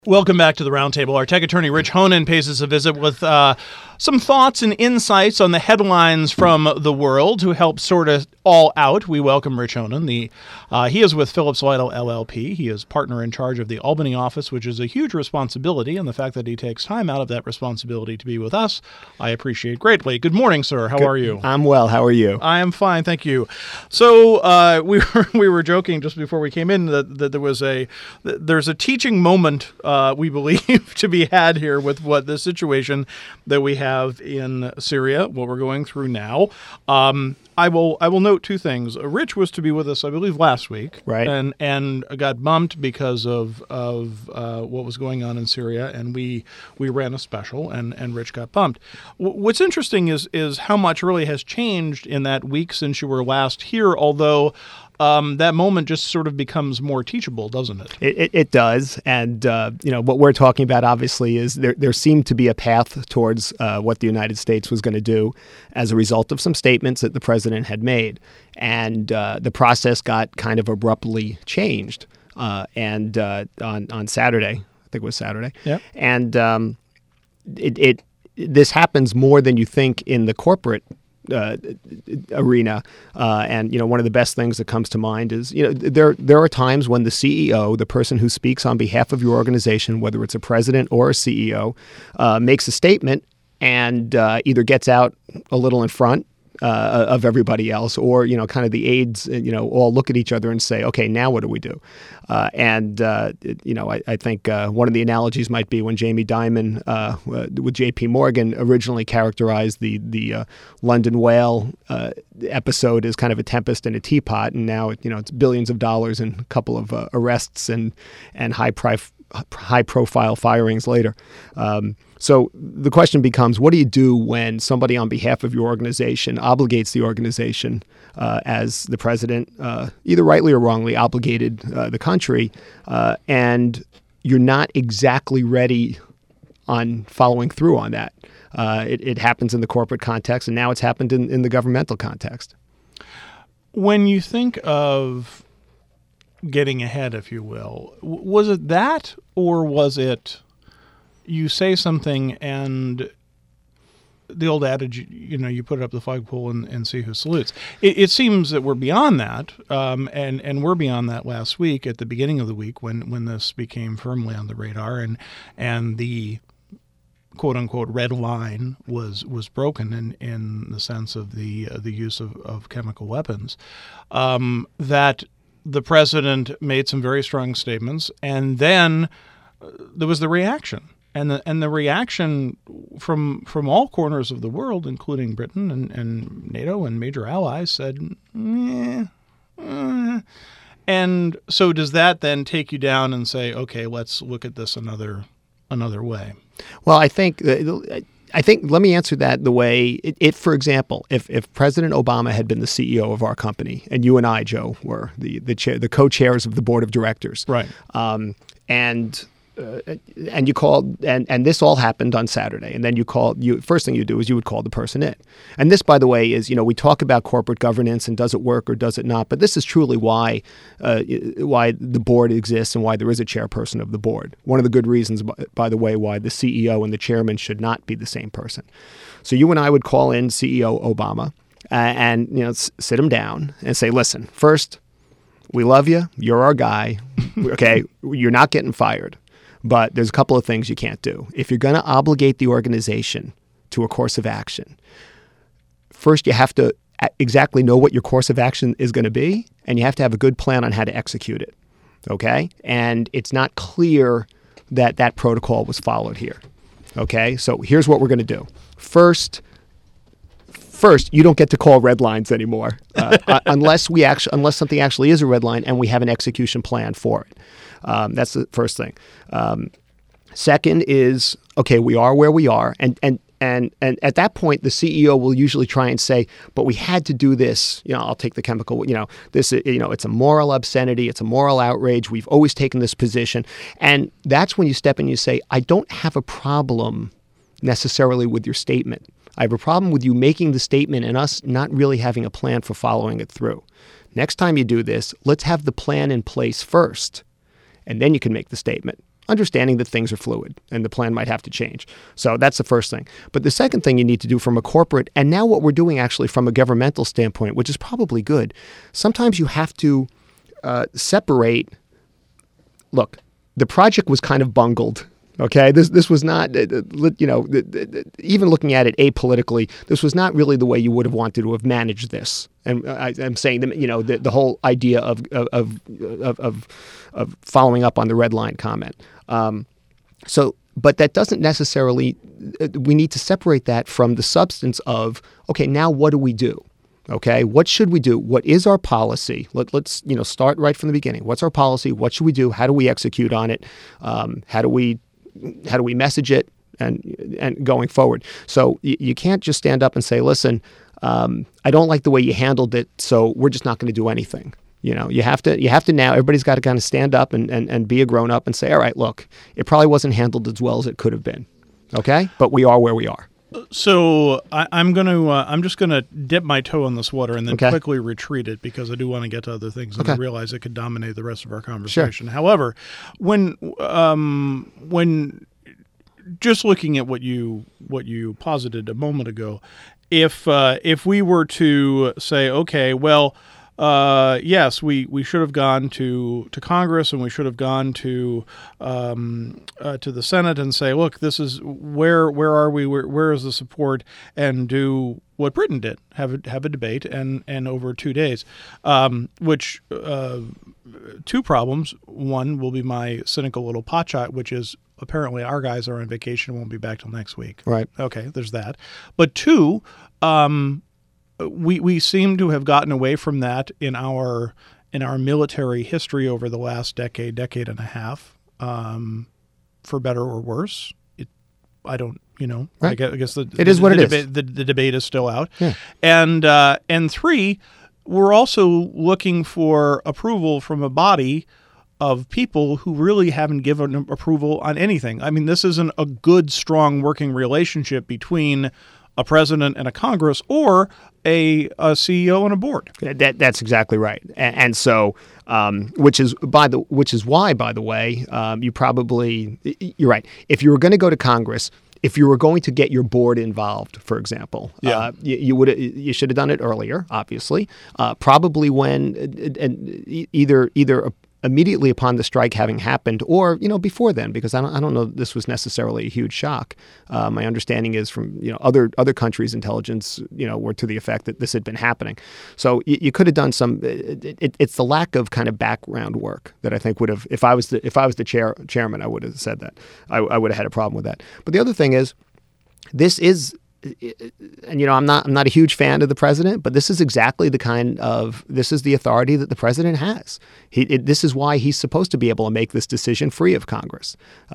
Welcome back to the Roundtable. Our tech attorney, Rich Honan, pays us a visit with some thoughts and insights on the headlines from the world to help sort it all out. We welcome Rich Honan. He is with Phillips Lytle LLP. He is partner in charge of the Albany office, which is a huge responsibility, and the fact that he takes time out of that responsibility to be with us, I appreciate greatly. Good morning, sir. How are you? I'm well. How are you? I am fine, thank you. So we were joking just before we came in that there's a teaching moment we believe to be had here with what the situation that we have in Syria, what we're going through now. I will note two things. Rich was to be with us, I believe, last week, right? And got bumped because of what was going on in Syria, and we ran a special, and Rich got bumped. What's interesting is how much really has changed in that week since you were last here. Although that moment just sort of becomes more teachable, doesn't it? It does, and what we're talking about obviously is there seemed to be a path towards what the United States was going to do as a result of some statements that the president had made, and the process got kind of abruptly changed. And on Saturday, I think it was Saturday, yeah, and this happens more than you think in the corporate arena, and one of the best things that comes to mind is there are times when the CEO, the person who speaks on behalf of your organization, whether it's a president or a CEO, makes a statement and either gets out a little in front of everybody else, or kind of the aides all look at each other and say, okay, now what do we do? I think one of the analogies might be when Jamie Dimon with J.P. Morgan originally characterized the London whale episode as kind of a tempest in a teapot, and now it's billions of dollars and a couple of arrests and high-profile firings later. So the question becomes, what do you do when somebody on behalf of your organization obligates the organization, as the president, either rightly or wrongly, obligated the country, and you're not exactly ready on following through on that? It happens in the corporate context, and now it's happened in the governmental context. When you think of getting ahead, if you will, was it that, or was it you say something and the old adage, you put it up the flagpole and see who salutes? It seems that we're beyond that, and we're beyond that last week at the beginning of the week when this became firmly on the radar and the quote-unquote red line was broken in the sense of the use of chemical weapons, that the president made some very strong statements, and then there was the reaction. And the reaction from all corners of the world, including Britain and NATO and major allies, said, And so does that then take you down and say, okay, let's look at this another way? Well, I think let me answer that the way for example, if President Obama had been the CEO of our company and you and I, Joe, were the co-chairs of the board of directors, right? And you called, and this all happened on Saturday, and then first thing you do is you would call the person in. And this, by the way, is, we talk about corporate governance and does it work or does it not, but this is truly why the board exists and why there is a chairperson of the board. One of the good reasons, by the way, why the CEO and the chairman should not be the same person. So you and I would call in CEO Obama and sit him down and say, listen, first, we love you. You're our guy. Okay, you're not getting fired. But there's a couple of things you can't do. If you're going to obligate the organization to a course of action, first you have to exactly know what your course of action is going to be, and you have to have a good plan on how to execute it, okay? And it's not clear that that protocol was followed here, okay? So here's what we're going to do. First, you don't get to call red lines anymore unless something actually is a red line and we have an execution plan for it. That's the first thing. Second is, okay, we are where we are, and at that point, the CEO will usually try and say, but we had to do this. I'll take the chemical. This. It's a moral obscenity. It's a moral outrage. We've always taken this position, and that's when you step in and you say, I don't have a problem necessarily with your statement. I have a problem with you making the statement and us not really having a plan for following it through. Next time you do this, let's have the plan in place first, and then you can make the statement. understanding that things are fluid and the plan might have to change. So that's the first thing. But the second thing you need to do from a corporate, and now what we're doing actually from a governmental standpoint, which is probably good, sometimes you have to separate. Look, the project was kind of bungled. Okay, this was not, even looking at it apolitically, this was not really the way you would have wanted to have managed this. And I'm saying, the whole idea of following up on the red line comment. But that doesn't necessarily. We need to separate that from the substance of, okay, now what do we do? Okay, what should we do? What is our policy? Let's start right from the beginning. What's our policy? What should we do? How do we execute on it? How do we message it and going forward? So you can't just stand up and say, listen, I don't like the way you handled it, so we're just not going to do anything. You have to now, everybody's got to kind of stand up and be a grown up and say, all right, look, it probably wasn't handled as well as it could have been. Okay, but we are where we are. So I'm just gonna dip my toe in this water and then quickly retreat it, because I do want to get to other things and I realize it could dominate the rest of our conversation. Sure. However, when just looking at what you posited a moment ago, if we were to say, okay, well, yes, we should have gone to Congress and we should have gone to the Senate and say, look, this is where are we? Where is the support? And do what Britain did, have a debate and over 2 days, which two problems. One will be my cynical little potshot, which is apparently our guys are on vacation and won't be back till next week. Right. Okay, there's that. But two, we seem to have gotten away from that in our military history over the last decade and a half, for better or worse. Right. I guess it is what it is. The debate is still out. Yeah. And three, we're also looking for approval from a body of people who really haven't given approval on anything. I mean, this isn't a good, strong working relationship between a president and a Congress, or a CEO and a board. That's exactly right. And so, which is why, by the way, you're right. If you were going to go to Congress, if you were going to get your board involved, for example, you should have done it earlier, obviously. Probably when either immediately upon the strike having happened, or before then, because I don't know this was necessarily a huge shock. My understanding is from other countries' intelligence were to the effect that this had been happening. So you could have done some. It's the lack of kind of background work that I think would have. If I was the chairman, I would have said that. I would have had a problem with that. But the other thing is, this is. And I'm not a huge fan of the president, but this is exactly this is the authority that the president has. This is why he's supposed to be able to make this decision free of Congress.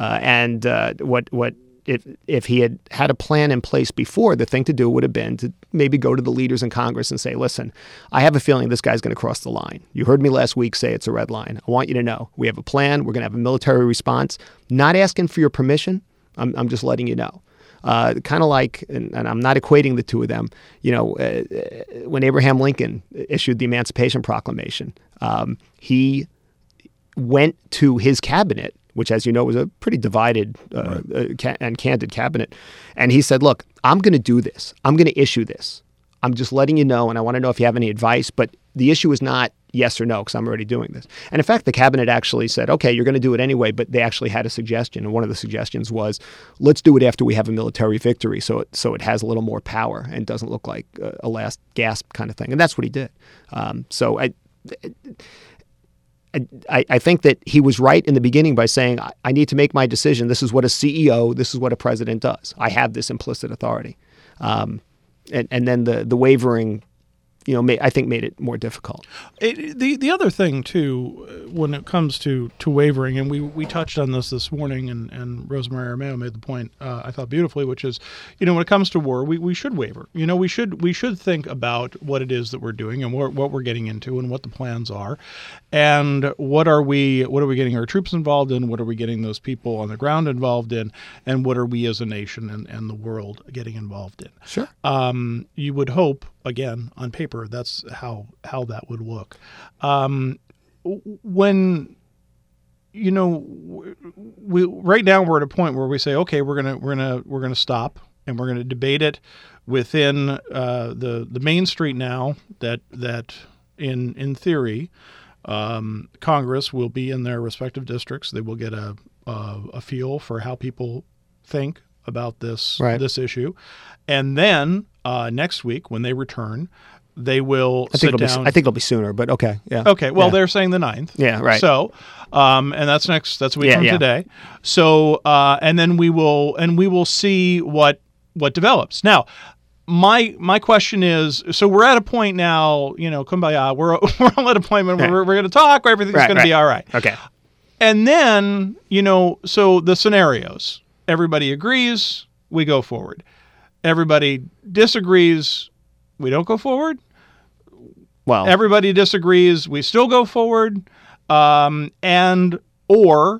If he had a plan in place before, the thing to do would have been to maybe go to the leaders in Congress and say, listen, I have a feeling this guy's going to cross the line. You heard me last week say it's a red line. I want you to know we have a plan. We're going to have a military response. Not asking for your permission. I'm just letting you know. Kind of like, and I'm not equating the two of them, when Abraham Lincoln issued the Emancipation Proclamation, he went to his cabinet, which, as you know, was a pretty divided and candid cabinet, and he said, look, I'm going to do this. I'm going to issue this. I'm just letting you know, and I want to know if you have any advice, but the issue is not yes or no, because I'm already doing this. And in fact, the cabinet actually said, okay, you're going to do it anyway, but they actually had a suggestion. And one of the suggestions was, let's do it after we have a military victory, so it has a little more power and doesn't look like a last gasp kind of thing. And that's what he did. So I think that he was right in the beginning by saying, I need to make my decision. This is what a CEO, this is what a president does. I have this implicit authority. And then the wavering, I think made it more difficult. The other thing, too, when it comes to wavering, and we touched on this morning, and Rosemary Armeo made the point, I thought beautifully, which is, when it comes to war, we should waver. We should think about what it is that we're doing and what we're getting into and what the plans are, and what are we getting our troops involved in, what are we getting those people on the ground involved in, and what are we as a nation and the world getting involved in. Sure. You would hope, again, on paper, that's how that would look. When we right now we're at a point where we say, okay, we're gonna stop and we're gonna debate it within the Main Street now. That in theory, Congress will be in their respective districts. They will get a feel for how people think about this issue, and then next week when they return, they will sit down. I think it'll be sooner, but okay, yeah. Okay, well, they're saying the 9th. Yeah, right. So, and that's a week from today. So, and then we will see what develops. Now, my question is, so we're at a point now, kumbaya, we're all at a point where we're going to talk, everything's going to be all right. Okay. And then, so the scenarios, everybody agrees, we go forward. Everybody disagrees, we don't go forward. Well, everybody disagrees, we still go forward, or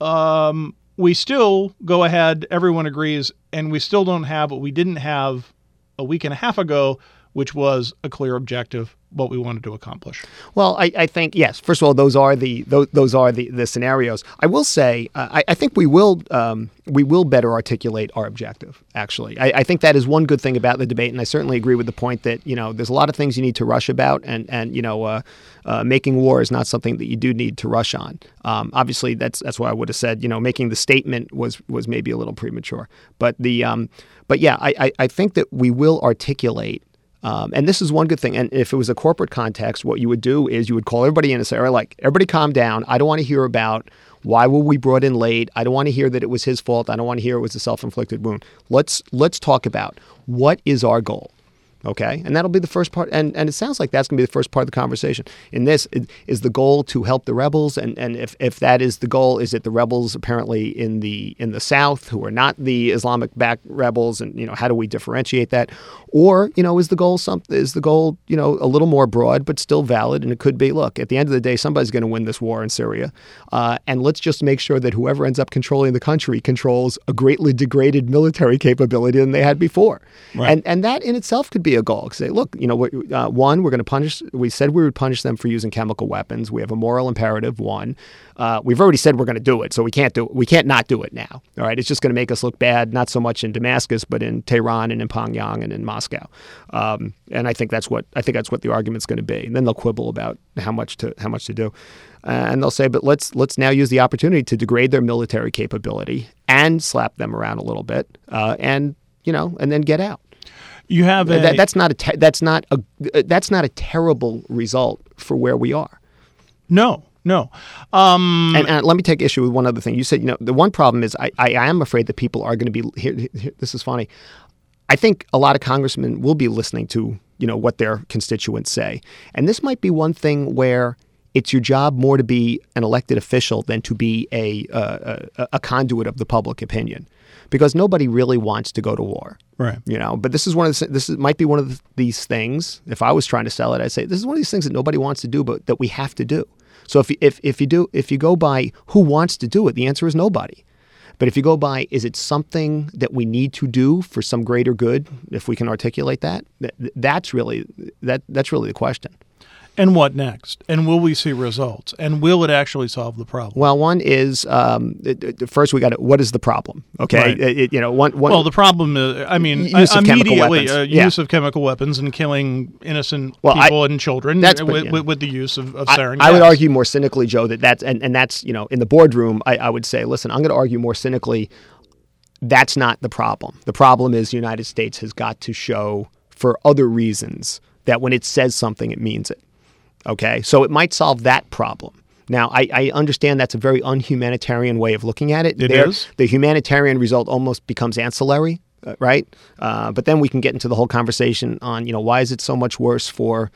we still go ahead, everyone agrees, and we still don't have what we didn't have a week and a half ago, which was a clear objective, what we wanted to accomplish. Well, I think, yes, first of all, those are the scenarios. I will say, I think we will better articulate our objective, actually. I think that is one good thing about the debate, and I certainly agree with the point that, there's a lot of things you need to rush about, and making war is not something that you do need to rush on. Obviously, that's why I would have said, making the statement was maybe a little premature. But I think that we will articulate. And this is one good thing. And if it was a corporate context, what you would do is you would call everybody in and say, all right, everybody calm down. I don't want to hear about why were we brought in late. I don't want to hear that it was his fault. I don't want to hear it was a self-inflicted wound. Let's talk about what is our goal. Okay, and that'll be the first part, and it sounds like that's going to be the first part of the conversation. In this, is the goal to help the rebels, and if that is the goal, is it the rebels apparently in the South who are not the Islamic-backed rebels, and how do we differentiate that? Or is the goal a little more broad but still valid, and it could be, look, at the end of the day, somebody's going to win this war in Syria, and let's just make sure that whoever ends up controlling the country controls a greatly degraded military capability than they had before, right. and that in itself could be a goal. Say, look, one, we're going to punish. We said we would punish them for using chemical weapons. We have a moral imperative. One, we've already said we're going to do it, so we can't do it. We can't not do it now. All right, it's just going to make us look bad, not so much in Damascus, but in Tehran and in Pyongyang and in Moscow. And I think that's what the argument's going to be. And then they'll quibble about how much to do, and they'll say, but let's now use the opportunity to degrade their military capability and slap them around a little bit, and then get out. You have that's not a terrible result for where we are. No. And let me take issue with one other thing. You said, the one problem is I am afraid that people are going to be here. This is funny. I think a lot of congressmen will be listening to, what their constituents say. And this might be one thing where it's your job more to be an elected official than to be a conduit of the public opinion. Because nobody really wants to go to war, right? But this might be one of these things. If I was trying to sell it, I'd say this is one of these things that nobody wants to do, but that we have to do. So if you go by who wants to do it, the answer is nobody. But if you go by, is it something that we need to do for some greater good? If we can articulate that, that's really the question. And what next? And will we see results? And will it actually solve the problem? Well, one is first we got to, what is the problem? Okay, right. Well, the problem is, use of immediately weapons. Use of chemical weapons and killing innocent people and children with the use of sarin gas. I would argue more cynically, Joe, that's in the boardroom. I would say, listen, I'm going to argue more cynically. That's not the problem. The problem is the United States has got to show, for other reasons, that when it says something, it means it. Okay, so it might solve that problem. Now, I understand that's a very unhumanitarian way of looking at it. It is. The humanitarian result almost becomes ancillary, right? But then we can get into the whole conversation on, why is it so much worse for,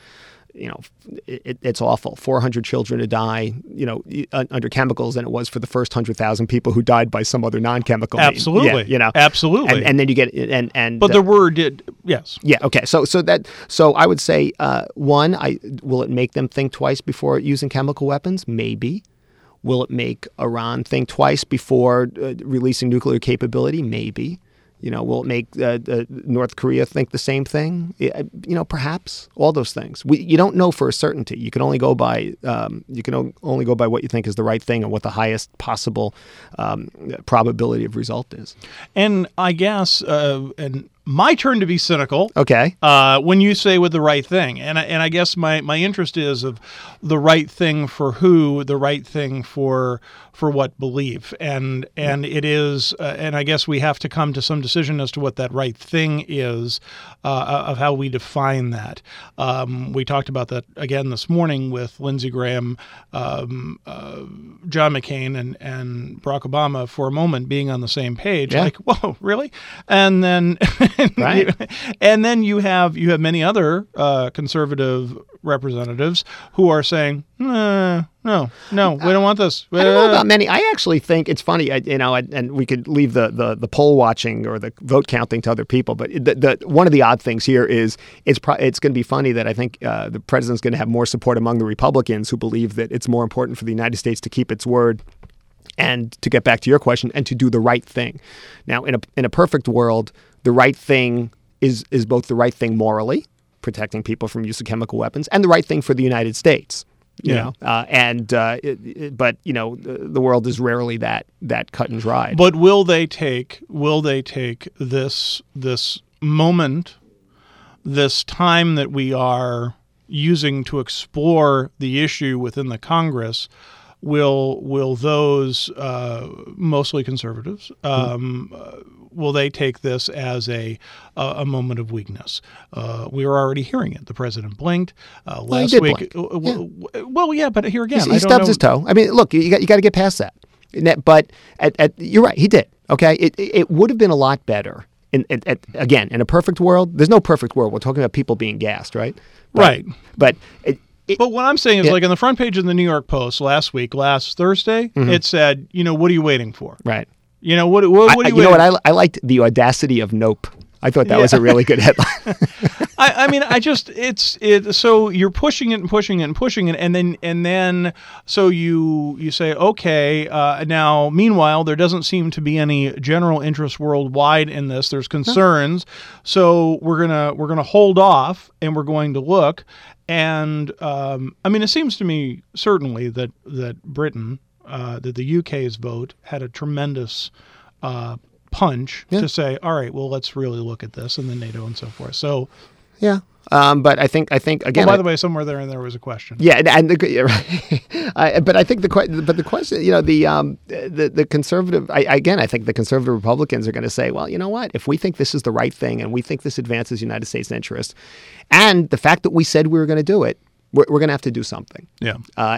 it's awful. 400 children to die, under chemicals than it was for the first 100,000 people who died by some other non-chemical means. Absolutely. Yeah, absolutely. And then you get and. But the word did, yes. Yeah. Okay. So I would say one, will it make them think twice before using chemical weapons? Maybe. Will it make Iran think twice before releasing nuclear capability? Maybe. Will it make North Korea think the same thing? Perhaps all those things. You don't know for a certainty. You can only go by only go by what you think is the right thing and what the highest possible probability of result is. And I guess, and my turn to be cynical. Okay. When you say with the right thing, and I guess my interest is of the right thing for who, the right thing for what belief, and it is, and I guess we have to come to some decision as to what that right thing is, of how we define that. We talked about that again this morning with Lindsey Graham, John McCain, and Barack Obama for a moment being on the same page. Yeah. Like, whoa, really? And then, Right. and then you have many other conservative representatives who are saying, no, we don't want this. I don't know about many. I actually think it's funny, and we could leave the poll watching or the vote counting to other people. But one of the odd things here is it's going to be funny that I think the president's going to have more support among the Republicans who believe that it's more important for the United States to keep its word and to get back to your question and to do the right thing. Now, in a perfect world, the right thing is both the right thing morally, protecting people from use of chemical weapons, and the right thing for the United States. But the world is rarely that cut and dried. But will they take this moment, this time that we are using to explore the issue within the Congress? Will those mostly conservatives will they take this as a moment of weakness? We were already hearing it. The president blinked last week. Well, yeah, but here again, he stubbed his toe. I mean, look, you got to get past that. But you're right, he did. Okay, it would have been a lot better. Again, in a perfect world, there's no perfect world. We're talking about people being gassed, right? Right. But what I'm saying is, like on the front page of the New York Post last Thursday, it said, what are you waiting for? Right. What are you waiting for? I liked the audacity of Nope. I thought that was a really good headline. So you're pushing it and pushing it and pushing it, and then so you say, okay, now meanwhile there doesn't seem to be any general interest worldwide in this. There's concerns, so we're gonna hold off and we're going to look. And it seems to me certainly that Britain, that the UK's vote had a tremendous punch to say, all right, well, let's really look at this, and then NATO and so forth. So, yeah. But I think again. By the way, somewhere there was a question. Yeah, right. But I think the question, the conservative. I think the conservative Republicans are going to say, well, you know what? If we think this is the right thing and we think this advances United States interests, and the fact that we said we were going to do it, we're going to have to do something. Yeah.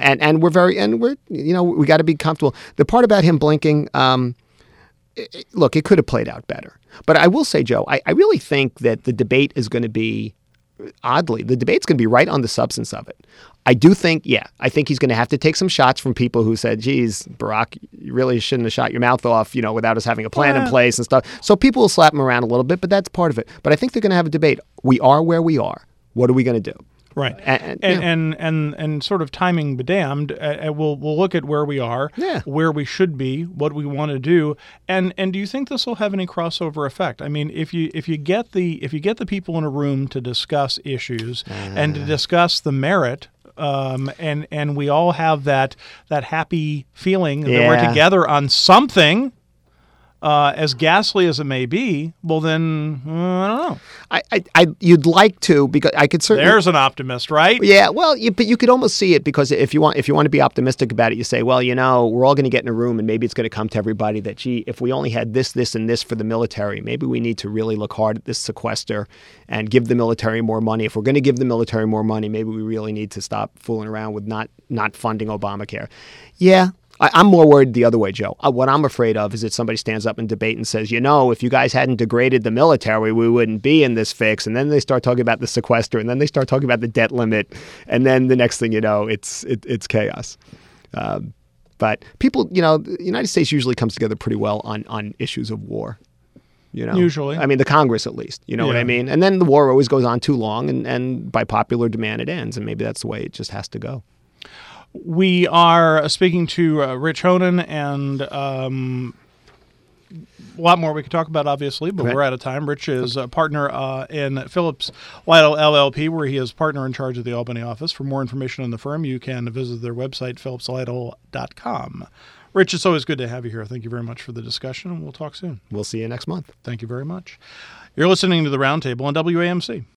We got to be comfortable. The part about him blinking. Look, it could have played out better. But I will say, Joe, I really think that the debate is going to be, oddly, the debate's going to be right on the substance of it. I think he's going to have to take some shots from people who said, geez, Barack, you really shouldn't have shot your mouth off, without us having a plan in place and stuff. So people will slap him around a little bit, but that's part of it. But I think they're going to have a debate. We are where we are. What are we going to do? Right, and sort of timing be damned. We'll look at where we are, where we should be, what we want to do, and do you think this will have any crossover effect? I mean, if you get the people in a room to discuss issues and to discuss the merit, and we all have that happy feeling that we're together on something. As ghastly as it may be, well then I don't know. You'd like to, because I could certainly. There's an optimist, right? Yeah, well, but you could almost see it, because if you want to be optimistic about it, you say, well, we're all going to get in a room and maybe it's going to come to everybody that, gee, if we only had this, and this for the military, maybe we need to really look hard at this sequester and give the military more money. If we're going to give the military more money, maybe we really need to stop fooling around with not funding Obamacare. Yeah. I'm more worried the other way, Joe. What I'm afraid of is that somebody stands up in debate and says, if you guys hadn't degraded the military, we wouldn't be in this fix. And then they start talking about the sequester, and then they start talking about the debt limit. And then the next thing you know, it's chaos. But people, the United States usually comes together pretty well on issues of war. Usually. I mean, the Congress at least. You know what I mean? And then the war always goes on too long, and by popular demand it ends. And maybe that's the way it just has to go. We are speaking to Rich Honan, and A lot more we could talk about, obviously, but Right. we're out of time. Rich is a partner in Phillips Lytle LLP, where he is partner in charge of the Albany office. For more information on the firm, you can visit their website, phillipslytle.com. Rich, it's always good to have you here. Thank you very much for the discussion, and we'll talk soon. We'll see you next month. Thank you very much. You're listening to The Roundtable on WAMC.